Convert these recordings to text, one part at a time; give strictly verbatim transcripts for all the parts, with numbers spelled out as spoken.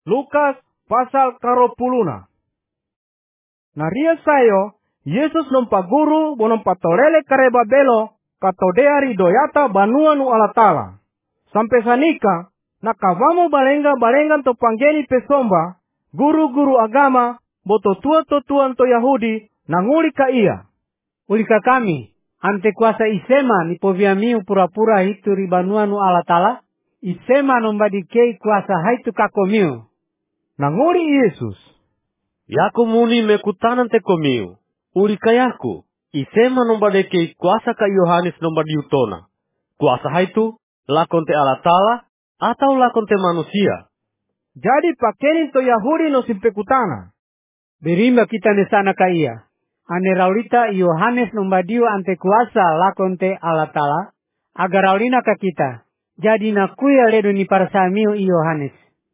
Lukas pasal karopuluna. Naria sayo, Yesus nompa guru bonom patolele kareba belo katodea ridoyata banua nu alatala. Sampai sanika, nakavamo balenga-balengan to panggeni pesomba, guru-guru agama, boto tua-totuan to Yahudi, nanguli ka iya. Ulika kami, ante kuasa isema nipoviamiu pura-pura hitu ribanua nu alatala, isema nombadikei kuasa haitu kakomiu. Nanguri Yesus. Yaku muni mekutanan te komiu. Ulika yaku, isema nombadikei kuasa ka Yohanes nombadiutona. Kuasa haitu, lakon te alatala, atau lakon te manusia. Jadi pakeni to Yahudi no simpekutana. Berimba kita nesana ka iya. Ane raulita Yohanes nombadiu ante kuasa lakon te alatala, agar raulina ka kita. Jadi nakuya ledo ni parsamiu Yohanes.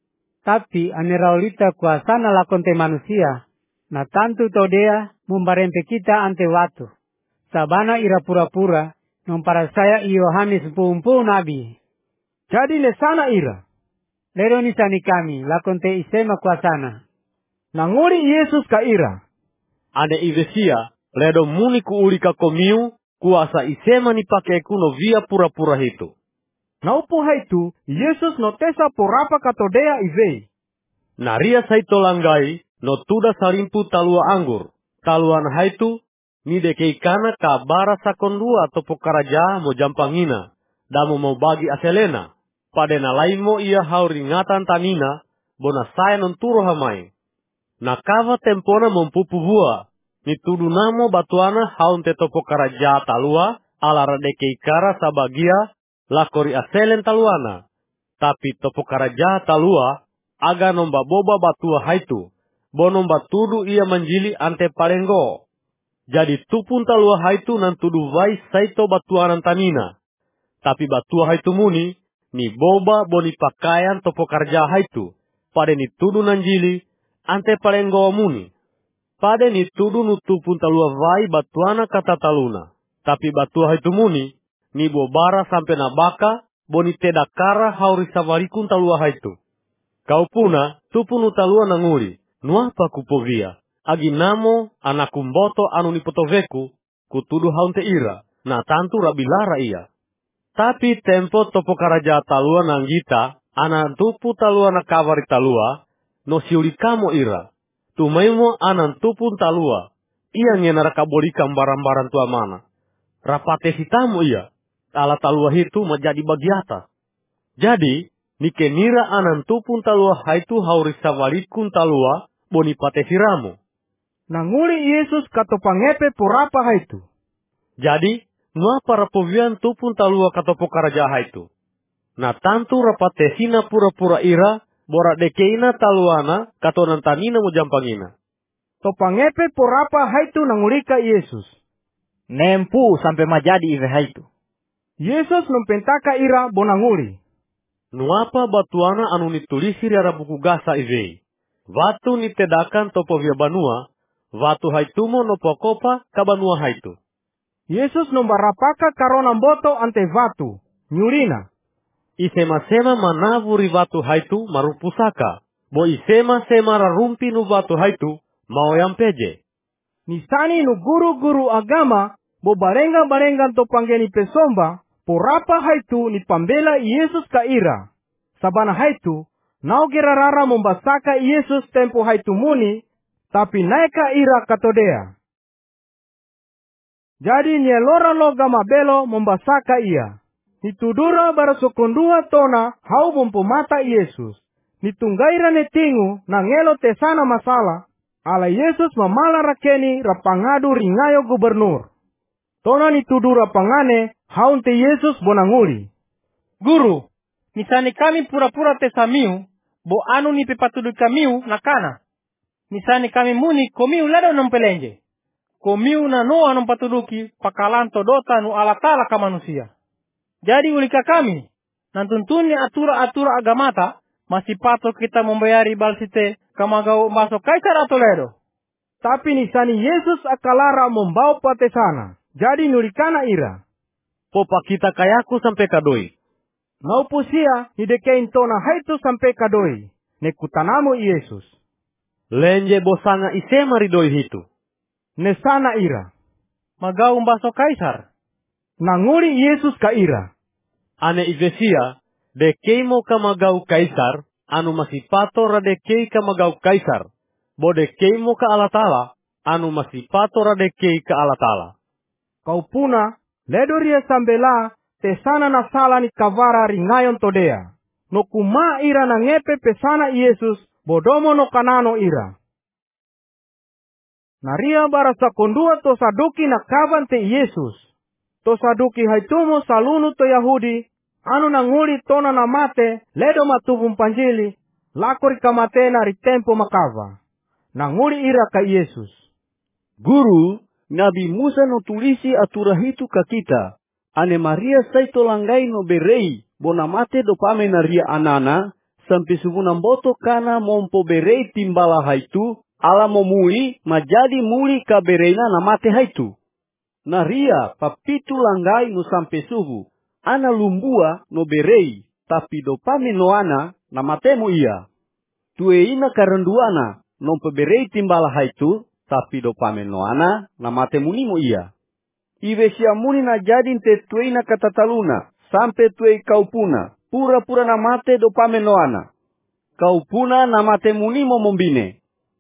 Tapi ane raulita kuasana lakon te manusia, na tantu todea membarempe kita ante watu. Sabana ira pura-pura, nompara saya Yohanes pumpu nabi. Jadi lesana ira. Ledo ni sani kami, lakon te isema kuasana. Nanguri Yesus ka ira. Ane ivesia, ledo muni ku ulika komiu, kuasa isema ni pake kuno via pura-pura hitu. Naupu haitu, Yesus no tesa porapa katodea ivei. Naria saito langgai, no tuda sarimpu talua anggur. Taluan haitu, ni dekei kana kabara sakondua topo karaja mo jampangina. Damo mau bagi aselena. Padena lain mo ia hauringatan tanina, bona saya non turo hamai. Nakava tempona mempupu bua. Ni tudu namo batuana haun te topo karaja talua, alara dekei kara sabagia, lakori aselen taluana. Tapi topo karaja talua, aga nomba boba batua haitu. Bonomba tudu ia menjili ante palenggo. Jadi tupun talua haitu nan tudu vai saito batuanan tanina. Tapi batua haitu muni, ni boba boni pakaian topo karaja haitu. Pade ni tudu nanjili, ante palenggo muni. Pade ni tudu nutupun talua vai batuana kata taluna. Tapi batua haitu muni, ni bobara sampai nabaka, boni tedakara hauri savarikun talua haitu. Kau puna, tupun utalua nanguri, nuapa kupovia, agi namo anakumboto anu nipotoveku, kutudu haunte ira, na tantu rabilara iya. Tapi tempo topo karaja talua nanggita, anantupu talua nakavari talua, no siulikamo ira. Tumaimo anantupun talua, iya ngenarakabolikam barang-barang tua mana. Rapate hitamu iya. Ala talua hitu menjadi bagiata. Jadi, nikenira anantupun talua haitu haurisa walikun talua boni pate siramu. Nanguli Yesus kato pangepe porapa haitu. Jadi, nua para povian tupun talua kato pokaraja haitu. Na tantu rapate hina pura-pura ira, bora dekeina taluana kato nantanina mo jampangina. To pangepe porapa haitu nangulika Yesus. Nempu sampai majadi ive haitu. Yesus numpentaka ira bonanguri. Nuapa batuana anu nitulisi riara buku gasa ivei. Vatu nitedakan topo via banua, vatu haitumo no pokopa kabanua haitu. Yesus nombarapaka karona boto ante vatu, nyurina. Isema-sema manavuri vatu haitu marupusaka. Bo isema-sema rarumpi nu vatu haitu mau yang peje. Nisani nu guru-guru agama, bo barenga-barengan to panggeni pesomba, porapa haitu ni pambela Yesus ka ira. Sabana haitu, nao gerarara mombasaka Yesus tempo haitu muni, tapi naika ira katodea. Jadi nielora loga mabelo mombasaka ia. Nitudura barasokondua tona hau mompomata Yesus. Nitunggaira netingu na ngelo tesana masala. Ala Yesus mamala rakeni rapangadu ringayo gubernur. Tona nitudura pangane haunte Yesus bonanguli. Guru, nisani kami pura-pura tesamiu, bo anu ni pepatudu kamiu nakana. Nisani kami muni komiu lado nompelenje. Komiu na noa nompatuduki pakalanto dota nu alatala ka manusia. Jadi ulika kami, nantuntuni atura-atura agamata, masih patok kita membayari balsite kamagau masuk kaisar atau ledo. Tapi nisani Yesus akalara membau patesana. Jadi nulikana ira. Popa kita kayaku sampai kadoi. Naupusia hidekein tona haitu sampai kadoi. nekutanamu Yesus. Lenje bosanga isema ridoi hitu. Nesana ira. Magau mbaso kaisar. Nanguri Yesus ka ira. Ane ivesia, dekeimo ka magau kaisar, anu masipato radekei ka magau kaisar. Bo dekeimo ka alatala, anu masipato radekei ka alatala. Kau puna, ledoria sambela, tesana na sala ni kavara ringayon todea. No kuma ira na ngepe pesana Yesus, bodomo no kanano ira. Naria barasa kondua to saduki na kavan te Yesus. To saduki haitumo salunu to Yahudi, anu nanguli tona na mate, ledo matubum panjili, lakori kamate na ritempo makava. Nanguli ira ka Yesus. Guru, Nabi Musa no tulisi atura hitu ka kita. Ane Maria saito langgai no berei, bona mate do pame na ria anana, sampai subunang boto kana mompo berei timbala haitu, ala momuli majadi muli ka bereina na mate haitu. Na ria papitu langgai no sampai suhu, ana lumbua no berei, tapi do pame no ana na matemu ia. Tueina karenduana, no berei timbala haitu, tapi do pame no ana na matemu nimo ia. Iwe siamuni na jadin te tueina katataluna, sampai tuei kaupuna, pura-pura na mate do pame no ana. Kaupuna na matemu nimo mombine.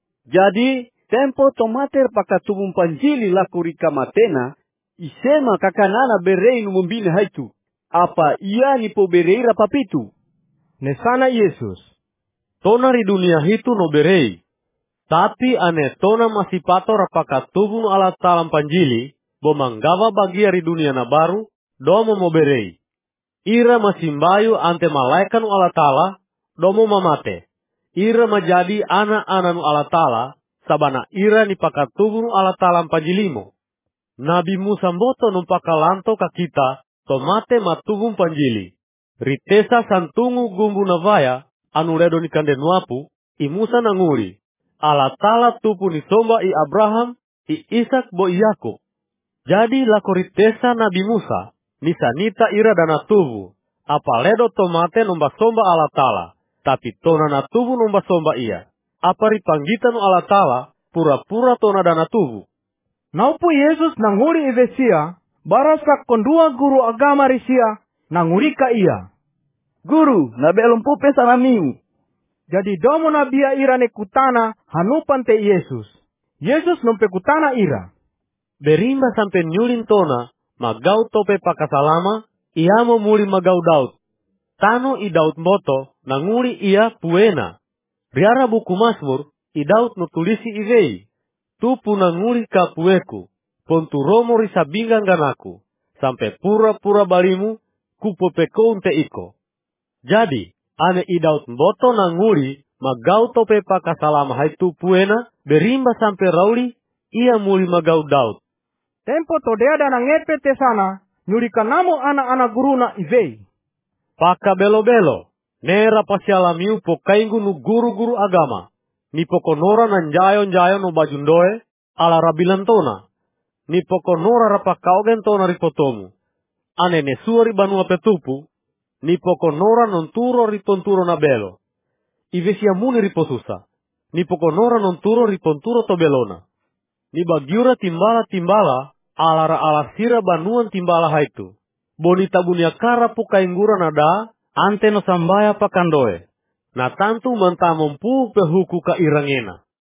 Jadi, tempo tomater pakatubum panjili lakurika matena, isema kakanana berei numombine haitu. Apa ia nipo berei rapapitu? Nesana Yesus. Tona ri dunia hitu no berei. Tapi ane tona masipato rapakatubum alat talam panjili, bomanggawa bagia ri dunia na baru, domo mo berei. Ira masimbayu ante malaikan alatala, domo mamate. Ira majadi anak-anak nu alatala, sabana ira ni pakatubung alatala panjilimo. Nabi Musa mboto numpakalanto ka kita, tomate matubung panjili. Ritesa santungu gumbu navaya, anu redo ni kande nuapu, i Musa nanguri. Alatala tupu ni somba i Abraham, i Ishak bo i Yakub. Jadi lako ritesa Nabi Musa, nisanita ira dana tubu, apaledo tomate nomba somba alatala. Tapi tona na tubu nomba somba ia. Apa ripanggitan alatala, pura-pura tona dana tubu. Naupu Yesus nanguri ivesia, barasa kondua guru agama risia, nanguri ka ia. Guru, nabe elumpupe sana miu. Jadi domo nabia ira nekutana, hanupan te Yesus. Yesus nompe kutana ira. Berimba sampai nyulin tona, magau tope pakasalama, ia mo muli magau Daud. Tano i Daud moto, nanguri ia puena. Riara buku Mazmur, i Daud nutulisi ivei. Tupu nanguri ka pueku, pontu romo risabingan ganaku. Sampai pura-pura balimu, kupopeko unte iko. Jadi, ane i Daud moto nanguri, magau tope pakasalama haitu puena, berimba sampai rauli, ia muli magau Daud. Tempo todeada na ngepe te sana, nyurika namo anak-anak guruna ivei. Paka belo-belo, nera pasialamiu pokaingu nu guru-guru agama. Ni pokonora nanjayon-jayon no bajundoe, ala rabilan tona. Ni pokonora rapakaugen tona ripotomu. Ane nesuari banua petupu, ni pokonora nonturo riponturo na belo. Ivesiamuni riposusa, ni pokonora nonturo riponturo to belona. Ni bagiura timbala-timbala, alara alasira banuan timbala haitu. Bonita bunyakara pukaingura nada, ante no sambaya pakandoe. Na tantu mantamompu pehuku ka irangena.